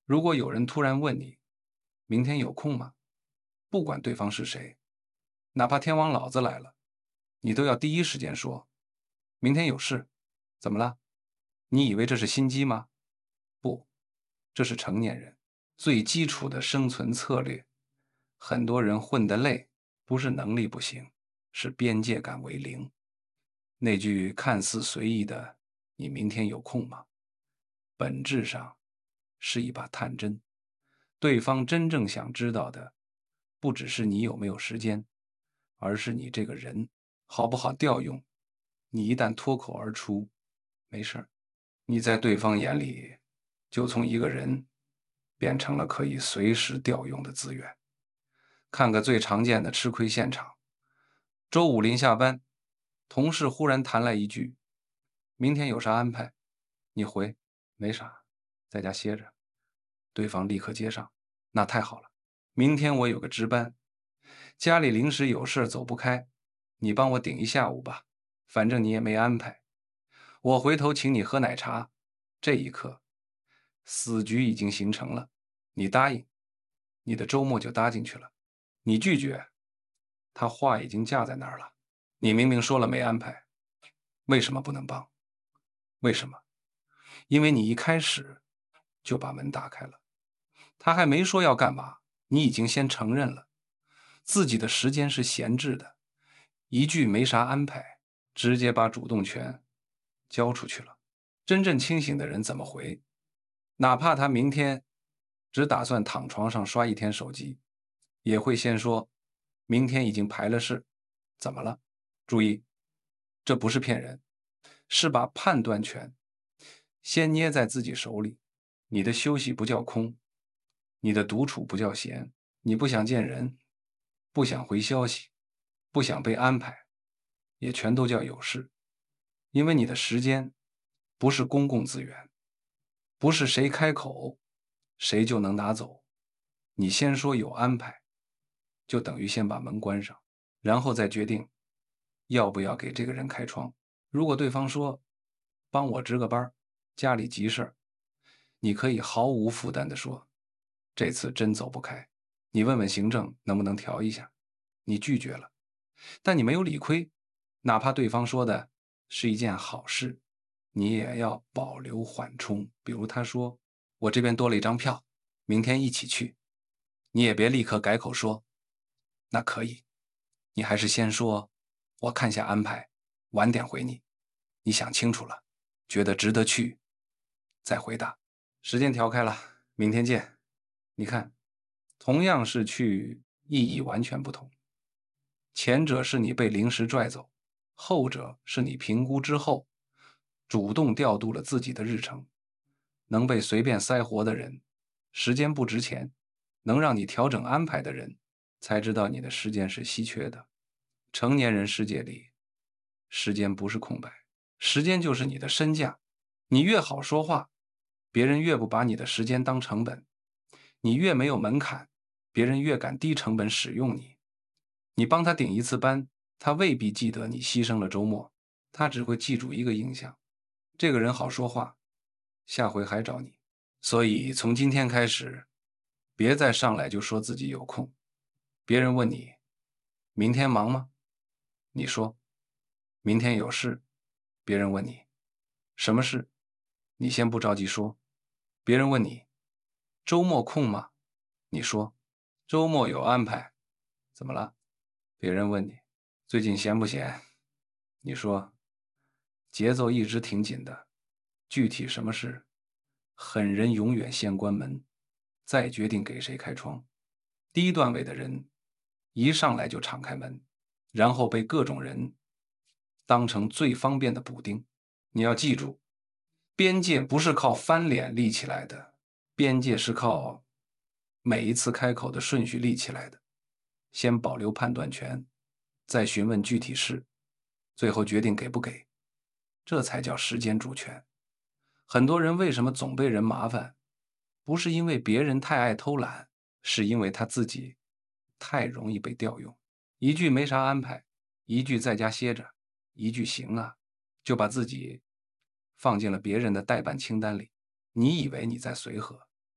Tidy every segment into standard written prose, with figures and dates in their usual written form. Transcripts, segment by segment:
如果有人突然问你，明天有空吗？不管对方是谁，哪怕天王老子来了，你都要第一时间说，明天有事。怎么了？你以为这是心机吗？不，这是成年人最基础的生存策略。很多人混得累，不是能力不行，是边界感为零。那句看似随意的"你明天有空吗"，本质上是一把探针。对方真正想知道的，不只是你有没有时间，而是你这个人好不好调用。你一旦脱口而出，没事儿，你在对方眼里就从一个人变成了可以随时调用的资源。看个最常见的吃亏现场：周五临下班，同事忽然弹来一句：“明天有啥安排？”你回：“没啥，在家歇着。”对方立刻接上：“那太好了，明天我有个值班，家里临时有事走不开，你帮我顶一下午吧，反正你也没安排。我回头请你喝奶茶。”这一刻，死局已经形成了。你答应，你的周末就搭进去了；你拒绝，他话已经架在那儿了。你明明说了没安排，为什么不能帮？为什么？因为你一开始就把门打开了，他还没说要干嘛，你已经先承认了自己的时间是闲置的，一句没啥安排，直接把主动权交出去了。真正清醒的人怎么回？哪怕他明天只打算躺床上刷一天手机，也会先说明天已经排了事，怎么了？注意，这不是骗人，是把判断权先捏在自己手里。你的休息不叫空，你的独处不叫闲，你不想见人，不想回消息，不想被安排，也全都叫有事。因为你的时间不是公共资源，不是谁开口谁就能拿走。你先说有安排，就等于先把门关上，然后再决定要不要给这个人开窗。如果对方说帮我值个班，家里急事儿，你可以毫无负担地说这次真走不开，你问问行政能不能调一下。你拒绝了，但你没有理亏，哪怕对方说的是一件好事，你也要保留缓冲。比如他说我这边多了一张票，明天一起去，你也别立刻改口说那可以，你还是先说我看下安排，晚点回你。你想清楚了，觉得值得去，再回答。时间调开了，明天见。你看，同样是去，意义完全不同。前者是你被临时拽走，后者是你评估之后主动调度了自己的日程。能被随便塞活的人，时间不值钱；能让你调整安排的人，才知道你的时间是稀缺的。成年人世界里，时间不是空白，时间就是你的身价。你越好说话，别人越不把你的时间当成本；你越没有门槛，别人越敢低成本使用你。你帮他顶一次班，他未必记得你牺牲了周末，他只会记住一个印象：这个人好说话，下回还找你。所以从今天开始，别再上来就说自己有空。别人问你明天忙吗？你说明天有事。别人问你什么事？你先不着急说。别人问你周末空吗？你说周末有安排。怎么了？别人问你最近闲不闲？你说节奏一直挺紧的，具体什么事？狠人永远先关门，再决定给谁开窗。低段位的人一上来就敞开门，然后被各种人当成最方便的补丁。你要记住，边界不是靠翻脸立起来的，边界是靠每一次开口的顺序立起来的。先保留判断权，再询问具体事，最后决定给不给，这才叫时间主权。很多人为什么总被人麻烦，不是因为别人太爱偷懒，是因为他自己太容易被调用。一句没啥安排，一句在家歇着，一句行啊，就把自己放进了别人的待办清单里。你以为你在随和，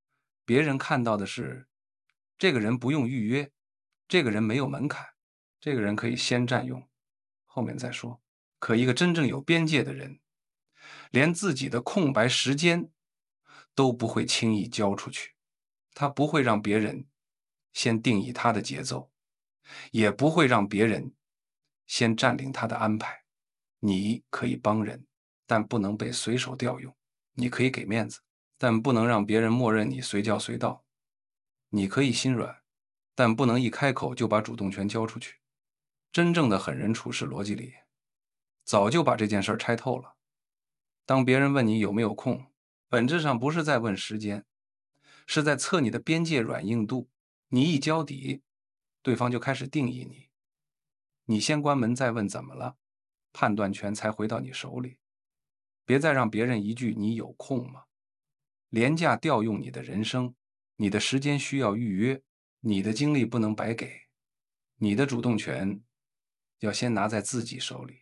别人看到的是，这个人不用预约，这个人没有门槛，这个人可以先占用，后面再说。可一个真正有边界的人，连自己的空白时间都不会轻易交出去，他不会让别人先定义他的节奏，也不会让别人先占领他的安排。你可以帮人，但不能被随手调用；你可以给面子，但不能让别人默认你随叫随到；你可以心软，但不能一开口就把主动权交出去。真正的狠人处事逻辑里，早就把这件事拆透了。当别人问你有没有空，本质上不是在问时间，是在测你的边界软硬度。你一交底，对方就开始定义你。你先关门再问怎么了，判断权才回到你手里。别再让别人一句你有空吗廉价调用你的人生。你的时间需要预约，你的精力不能白给，你的主动权要先拿在自己手里。